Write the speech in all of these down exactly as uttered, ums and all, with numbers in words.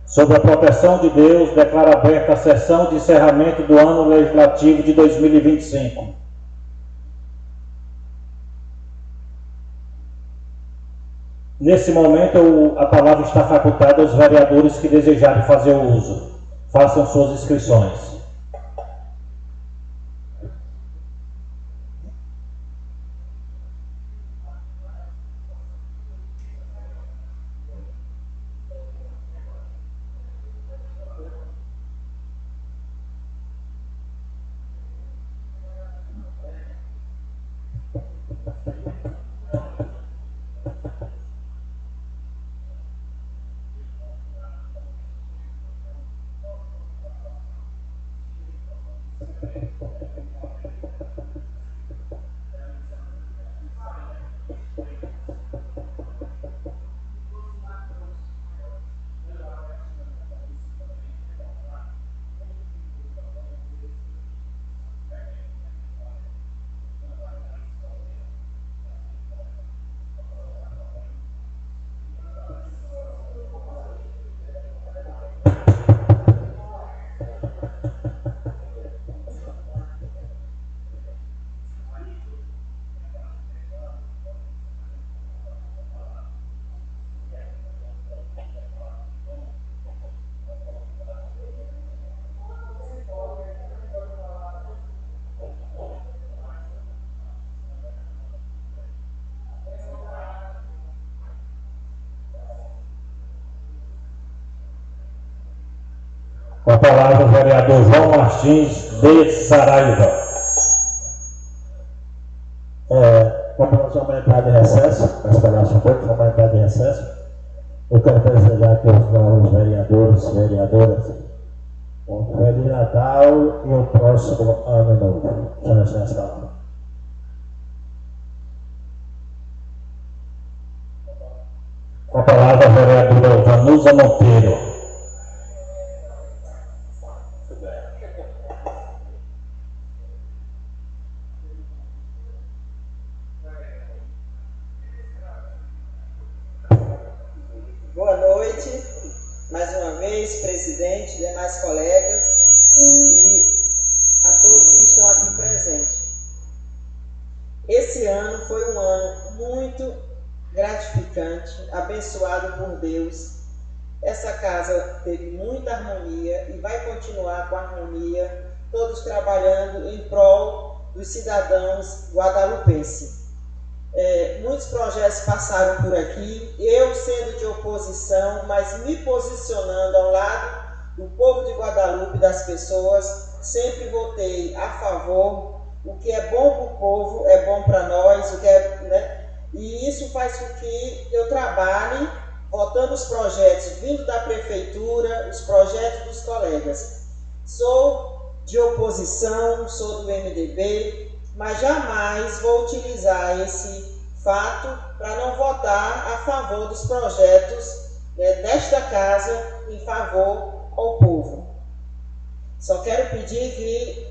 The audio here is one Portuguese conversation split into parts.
Sob a proteção de Deus, declaro aberta a sessão de encerramento do ano legislativo de dois mil e vinte e cinco. Nesse momento, a palavra está facultada aos vereadores que desejarem fazer o uso. Façam suas inscrições. Com a palavra o vereador João Martins de Saraiva. É, como nós vamos entrar de recesso, mas esperar um pouco, vamos entrar de recesso. Eu quero desejar que os novos vereadores e vereadoras um Feliz Natal e um próximo ano novo. Com licença. Com a palavra a vereadora Vanusa Monteiro. Boa noite, mais uma vez, presidente, demais colegas e a todos que estão aqui presentes. Esse ano foi um ano muito gratificante, abençoado por Deus. Essa casa teve muita harmonia e vai continuar com harmonia, todos trabalhando em prol dos cidadãos guadalupenses. É, muitos projetos passaram por aqui, eu sendo de oposição, mas me posicionando ao lado do povo de Guadalupe, das pessoas, sempre votei a favor. O que é bom para o povo é bom para nós, o que é, né? E isso faz com que eu trabalhe votando os projetos vindo da prefeitura, os projetos dos colegas. Sou de oposição, sou do M D B, mas jamais vou utilizar esse fato para não votar a favor dos projetos, né, desta casa em favor ao povo. Só quero pedir que...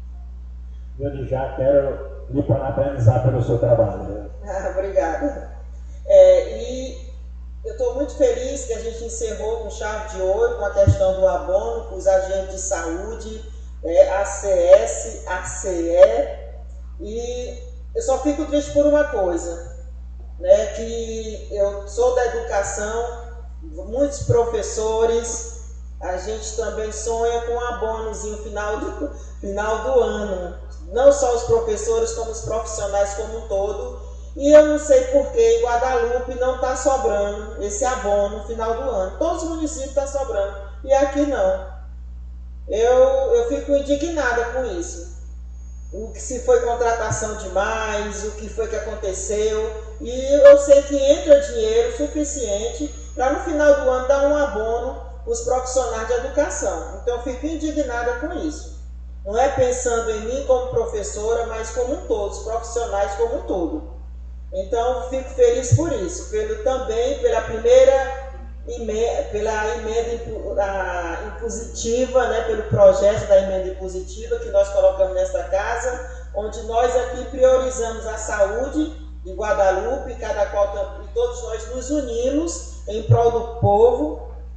Eu já quero lhe parabenizar pelo seu trabalho. Ah, obrigada. É, e eu estou muito feliz que a gente encerrou com chave de ouro com a questão do abono para os agentes de saúde, é, A C S, A C E, e eu só fico triste por uma coisa, né, que eu sou da educação, muitos professores, a gente também sonha com um abonozinho final do, final do ano, não só os professores, como os profissionais como um todo, e eu não sei por que em Guadalupe não está sobrando esse abono no final do ano. Todos os municípios estão sobrando, e aqui não. Eu, eu fico indignada com isso. O que se foi contratação demais, o que foi que aconteceu, e eu sei que entra dinheiro suficiente para no final do ano dar um abono para os profissionais de educação. Então eu fico indignada com isso. Não é pensando em mim como professora, mas como um todo, os profissionais como um todo. Então fico feliz por isso, pelo, também pela primeira emenda, pela emenda impositiva, né, pelo projeto da emenda impositiva que nós colocamos nesta casa, onde nós aqui priorizamos a saúde de Guadalupe, cada qual, e todos nós nos unimos em prol do povo,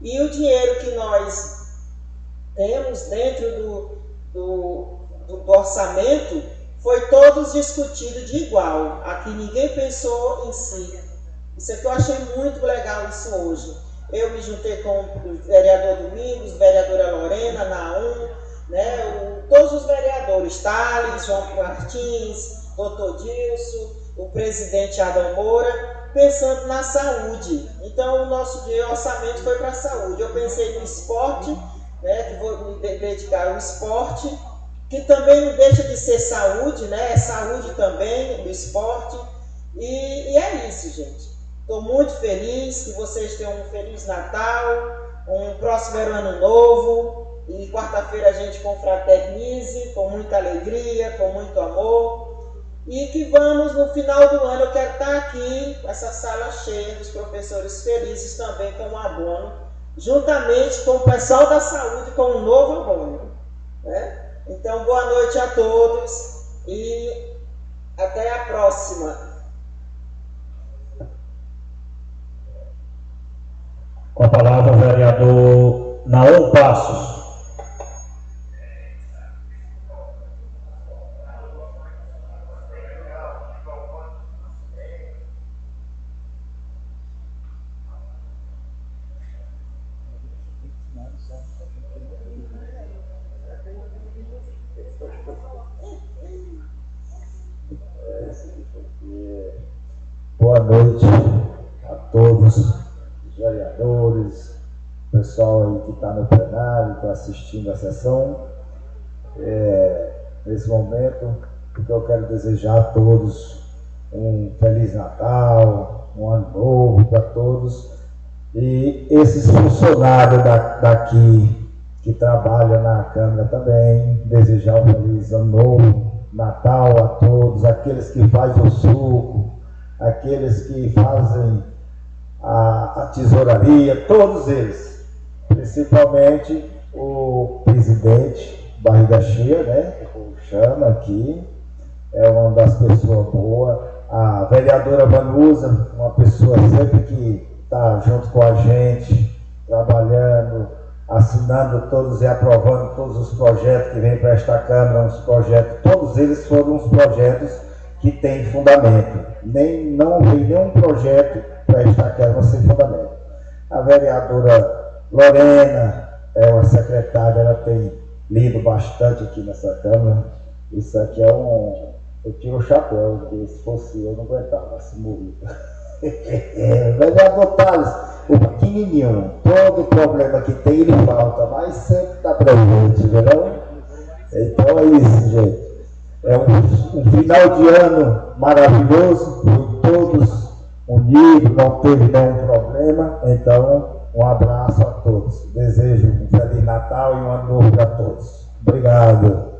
E o dinheiro que nós temos dentro do, do, do, do orçamento foi todos discutido de igual. Aqui ninguém pensou em si. Isso aqui eu achei muito legal isso hoje. Eu me juntei com o vereador Domingos, vereadora Lorena, Naum, né, o, todos os vereadores, Thales, João Martins, doutor Dilson, o presidente Adão Moura, pensando na saúde. Então o nosso orçamento foi para a saúde. Eu pensei no esporte, né, que vou me dedicar ao esporte, que também não deixa de ser saúde, né, é saúde também, no esporte. E, e é isso, gente. Estou muito feliz, que vocês tenham um Feliz Natal, um próximo Ano Novo, e quarta-feira a gente confraternize com muita alegria, com muito amor, e que vamos, no final do ano, eu quero estar aqui, com essa sala cheia dos professores felizes também com o abono, juntamente com o pessoal da saúde com um novo abono, né? Então, boa noite a todos e até a próxima. Com a palavra o vereador Naum Passos. Boa noite a todos os vereadores, pessoal aí que está no plenário, está assistindo a sessão. É, nesse momento, o que eu quero desejar a todos um Feliz Natal, um Ano Novo para todos. E esses funcionários da, daqui que trabalham na Câmara também, desejar um Feliz Ano Novo, Natal a todos, aqueles que fazem o suco, aqueles que fazem a, a tesouraria, todos eles, principalmente o presidente Barriga Cheia, né, que eu chamo aqui, é uma das pessoas boas, a vereadora Vanusa, uma pessoa sempre que está junto com a gente, trabalhando, assinando todos e aprovando todos os projetos que vêm para esta Câmara, uns projetos, todos eles foram uns projetos que têm fundamento. Nem, não veio nenhum projeto para esta Câmara sem fundamento. A vereadora Lorena é uma secretária, ela tem lido bastante aqui nessa Câmara. Isso aqui é um... Eu tiro o chapéu, porque se fosse eu não aguentava, se morrer. É, vereador Thales, o pequenininho, todo problema que tem ele falta, mas sempre está presente, entendeu? Então é isso, gente. É um, um final de ano maravilhoso, todos unidos, não teve nenhum problema. Então, um abraço a todos. Desejo um Feliz Natal e um Ano Novo para todos. Obrigado.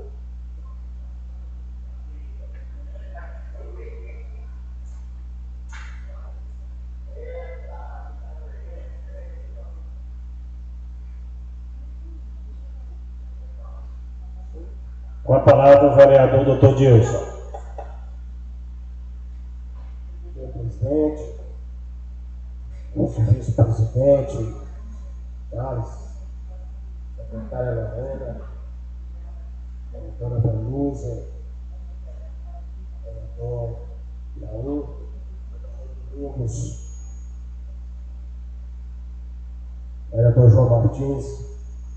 Com a palavra o vereador doutor Dilson. Senhor presidente, nosso vice-presidente, Thales, secretária Lorena, vereadora Vanusa, vereador Naum, Domingos, vereador João Martins,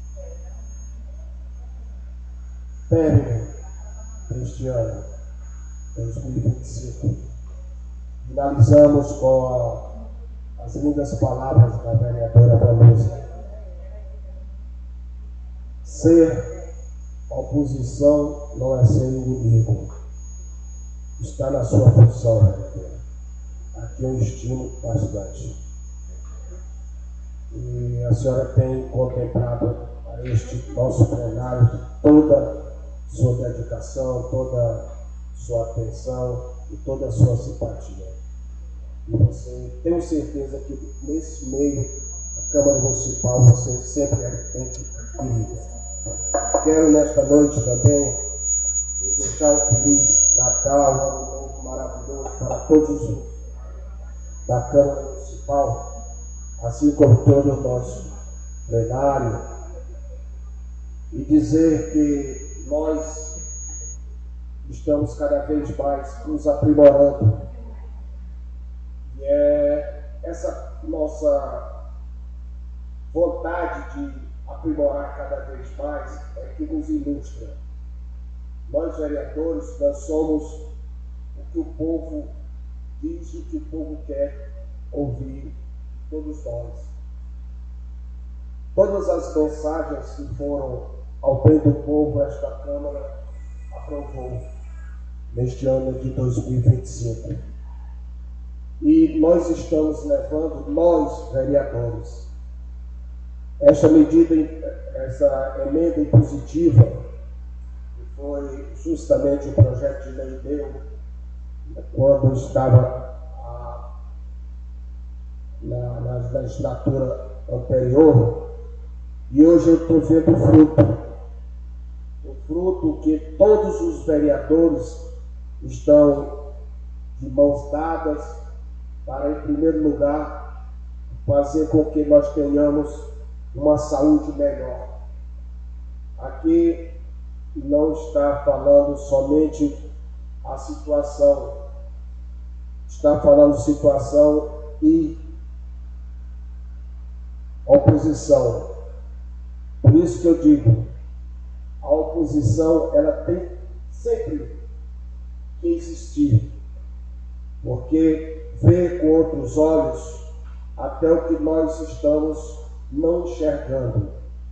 término deste ano dois mil e vinte e cinco. Finalizamos com a, as lindas palavras da vereadora Vanusa. Ser oposição não é ser inimigo. Está na sua função, vereadora. Aqui eu estimo bastante. E a senhora tem contemplado a este nosso plenário toda sua dedicação, toda sua atenção e toda a sua simpatia. E você, tenho certeza que nesse meio, a Câmara Municipal, você sempre é bem querido. Quero nesta noite também desejar um Feliz Natal, um Ano Novo maravilhoso para todos da Câmara Municipal, assim como todos nós plenário e dizer que nós estamos cada vez mais nos aprimorando. E é essa nossa vontade de aprimorar cada vez mais é que nos ilustra. Nós, vereadores, nós somos o que o povo diz, o que o povo quer ouvir, todos nós. Todas as mensagens que foram ao bem do povo, esta Câmara aprovou neste ano de dois mil e vinte e cinco. E nós estamos levando, nós, vereadores, esta medida, essa emenda impositiva, que foi justamente o projeto de lei deu, quando estava a, na, na legislatura anterior, e hoje eu estou vendo o fruto. O fruto que todos os vereadores estão de mãos dadas para, em primeiro lugar, fazer com que nós tenhamos uma saúde melhor. Aqui não está falando somente a situação, está falando situação e oposição. Por isso que eu digo, a oposição ela tem sempre que existir, porque vê com outros olhos até o que nós estamos não enxergando.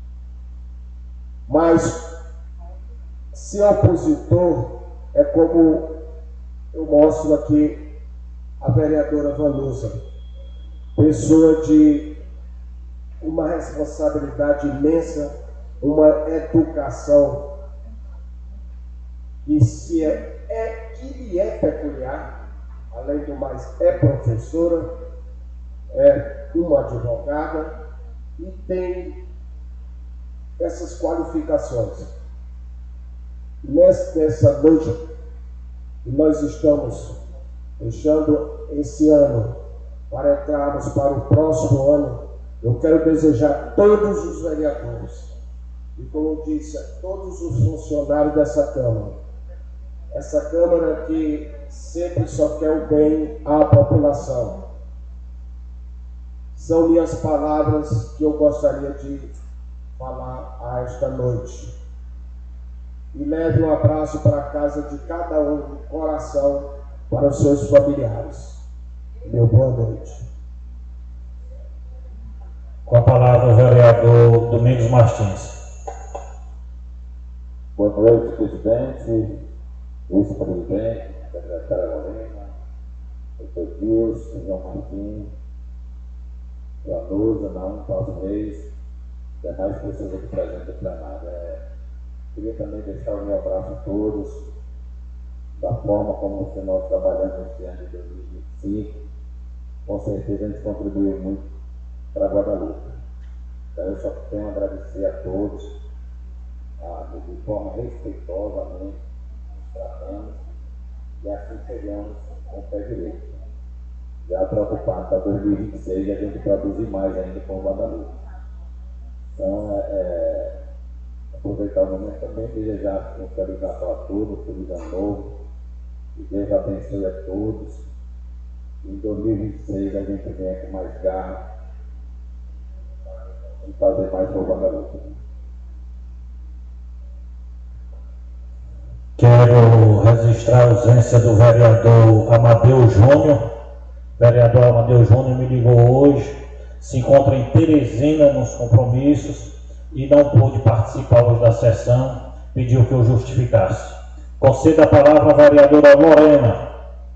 Mas ser opositor é como eu mostro aqui a vereadora Vanusa, pessoa de uma responsabilidade imensa, uma educação que, se é, é, que lhe é peculiar, além do mais é professora, é uma advogada e tem essas qualificações. Nessa, nessa noite, nós estamos fechando esse ano para entrarmos para o próximo ano. Eu quero desejar a todos os vereadores e, como eu disse, a todos os funcionários dessa Câmara, essa Câmara que sempre só quer o bem à população. São minhas palavras que eu gostaria de falar a esta noite. E leve um abraço para a casa de cada um, do coração, para os seus familiares. Meu boa noite. Com a palavra o vereador Domingos Martins. Boa noite, presidente, vice-presidente, secretária Lorena, doutor Gilson, João Martins, Vanusa, Naum, Paulo Reis, demais pessoas aqui presentes no plenário. É, queria também deixar o meu abraço a todos, da forma como nós trabalhamos neste ano de dois mil e vinte e cinco. Com certeza a gente contribuiu muito para Guadalupe. Então eu só tenho a agradecer a todos, a, de forma respeitosamente, nos tratamos e assim chegamos com o pé direito. Já preocupado para dois mil e vinte e seis e a gente produzir mais ainda com o Guadalupe. Então, é, aproveitar o momento também, desejar um feliz Natal a todos, feliz ano novo, que Deus abençoe a todos. Em dois mil e vinte e seis a gente venha com mais garra e fazer mais por Guadalupe. Quero registrar a ausência do vereador Amadeu Júnior. O vereador Amadeu Júnior me ligou hoje, se encontra em Teresina nos compromissos e não pôde participar hoje da sessão, pediu que eu justificasse. Concedo a palavra à vereadora Lorena.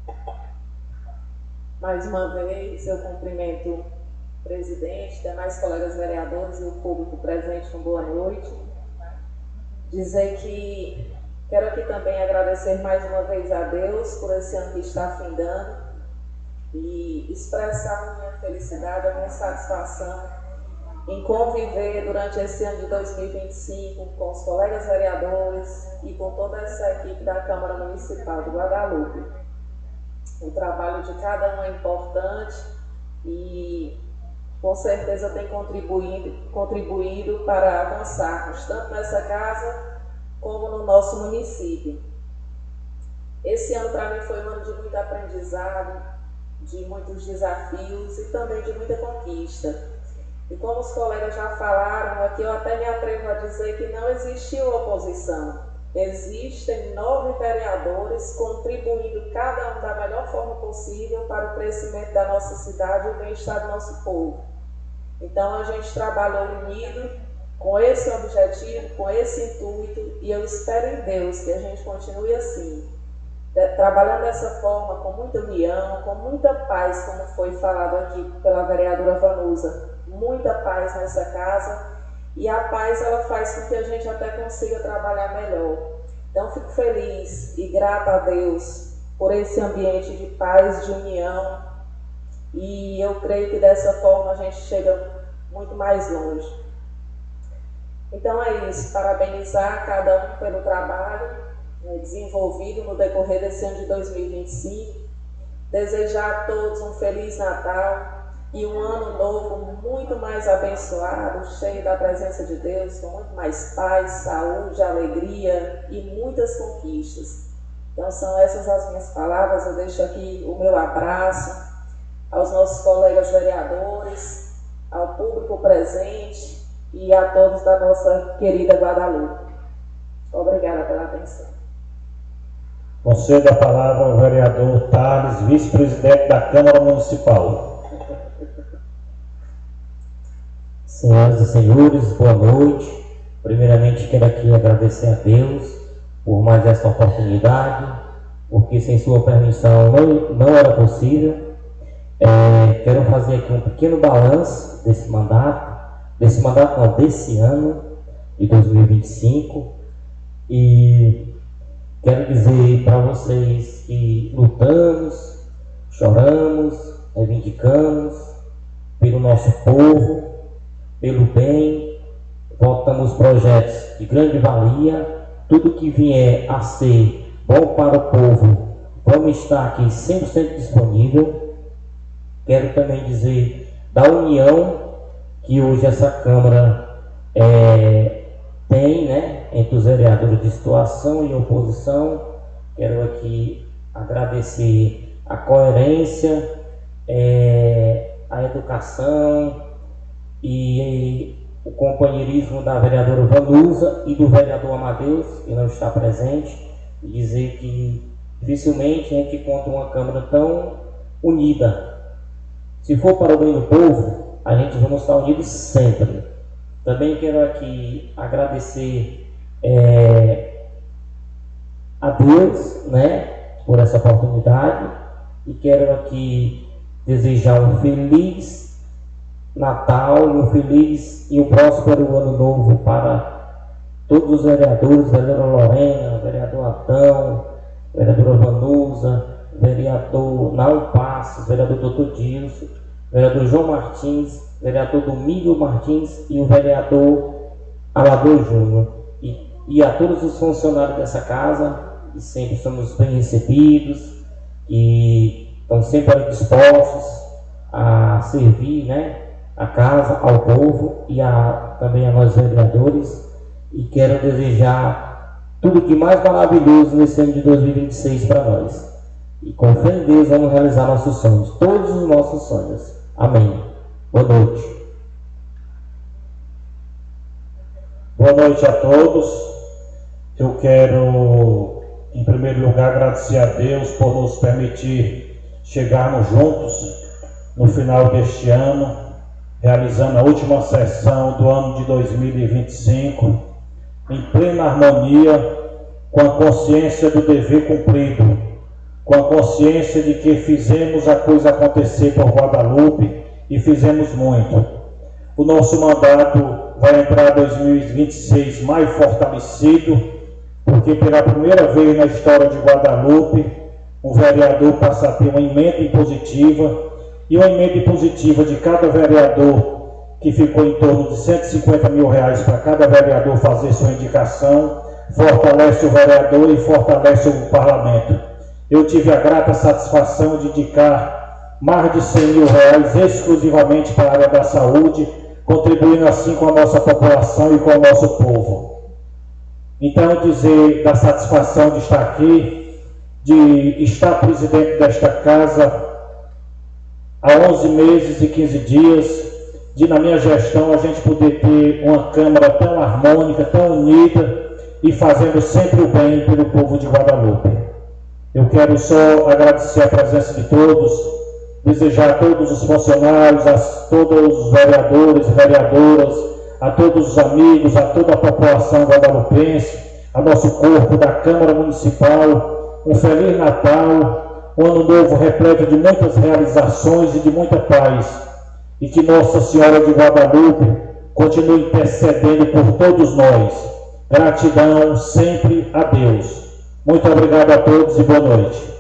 Mais uma vez, eu cumprimento o presidente, demais colegas vereadores e o público presente, uma boa noite. Dizer que quero aqui também agradecer mais uma vez a Deus por esse ano que está findando e expressar a minha felicidade, a minha satisfação em conviver durante esse ano de dois mil e vinte e cinco com os colegas vereadores e com toda essa equipe da Câmara Municipal de Guadalupe. O trabalho de cada um é importante e com certeza tem contribuído, contribuído para avançarmos, tanto nessa casa como no nosso município. Esse ano para mim foi um ano de muito aprendizado, de muitos desafios e também de muita conquista. E como os colegas já falaram aqui, eu até me atrevo a dizer que não existiu oposição. Existem nove vereadores contribuindo cada um da melhor forma possível para o crescimento da nossa cidade e o bem-estar do nosso povo. Então a gente trabalhou unido com esse objetivo, com esse intuito, e eu espero em Deus que a gente continue assim, trabalhando dessa forma, com muita união, com muita paz, como foi falado aqui pela vereadora Vanusa. Muita paz nessa casa, e a paz ela faz com que a gente até consiga trabalhar melhor. Então fico feliz e grata a Deus por esse ambiente de paz, de união, e eu creio que dessa forma a gente chega muito mais longe. Então é isso, parabenizar cada um pelo trabalho né, desenvolvido no decorrer desse ano de dois mil e vinte e cinco, desejar a todos um Feliz Natal e um ano novo muito mais abençoado, cheio da presença de Deus, com muito mais paz, saúde, alegria e muitas conquistas. Então são essas as minhas palavras, eu deixo aqui o meu abraço aos nossos colegas vereadores, ao público presente e a todos da nossa querida Guadalupe. Obrigada pela atenção. Concedo a palavra ao vereador Thales, vice-presidente da Câmara Municipal. Senhoras e senhores, boa noite. Primeiramente quero aqui agradecer a Deus por mais esta oportunidade, porque sem sua permissão não, não era possível. É, quero fazer aqui um pequeno balanço desse mandato, desse mandato não, desse ano de dois mil e vinte e cinco, e quero dizer para vocês que lutamos, choramos, reivindicamos pelo nosso povo, pelo bem, votamos projetos de grande valia, tudo que vier a ser bom para o povo, vamos estar aqui cem por cento disponível. Quero também dizer da união que hoje essa Câmara é, tem, né, entre os vereadores de situação e oposição. Quero aqui agradecer a coerência, é, a educação e o companheirismo da vereadora Vanusa e do vereador Amadeus, que não está presente, e dizer que dificilmente a gente encontra uma Câmara tão unida. Se for para o bem do povo, a gente vamos estar unidos sempre. Também quero aqui agradecer é, a Deus, né, por essa oportunidade, e quero aqui desejar um feliz Natal, um feliz e um próspero ano novo para todos os vereadores, vereadora Lorena, vereador Adão, vereadora Vanusa, vereador Naum Passos, vereador doutor Dilson, vereador João Martins, vereador Domingos Martins e o vereador Alador Júnior. E, e a todos os funcionários dessa casa, que sempre somos bem recebidos, e estão sempre dispostos a servir, né, a casa, ao povo e a, também a nós vereadores. E quero desejar tudo que mais maravilhoso nesse ano de dois mil e vinte e seis para nós. E com fé em Deus vamos realizar nossos sonhos, todos os nossos sonhos. Amém. Boa noite. Boa noite a todos. Eu quero, em primeiro lugar, agradecer a Deus por nos permitir chegarmos juntos no final deste ano, realizando a última sessão do ano de dois mil e vinte e cinco, em plena harmonia, com a consciência do dever cumprido, com a consciência de que fizemos a coisa acontecer por Guadalupe e fizemos muito. O nosso mandato vai entrar dois mil e vinte e seis mais fortalecido, porque pela primeira vez na história de Guadalupe, o vereador passa a ter uma emenda impositiva, e uma emenda impositiva de cada vereador, que ficou em torno de cento e cinquenta mil reais para cada vereador fazer sua indicação, fortalece o vereador e fortalece o parlamento. Eu tive a grata satisfação de indicar mais de cem mil reais exclusivamente para a área da saúde, contribuindo assim com a nossa população e com o nosso povo. Então, dizer da satisfação de estar aqui, de estar presidente desta casa há onze meses e quinze dias, de na minha gestão a gente poder ter uma Câmara tão harmônica, tão unida e fazendo sempre o bem pelo povo de Guadalupe. Eu quero só agradecer a presença de todos, desejar a todos os funcionários, a todos os vereadores e vereadoras, a todos os amigos, a toda a população guadalupense, a nosso corpo da Câmara Municipal, um Feliz Natal, um Ano Novo repleto de muitas realizações e de muita paz, e que Nossa Senhora de Guadalupe continue intercedendo por todos nós. Gratidão sempre a Deus. Muito obrigado a todos e boa noite.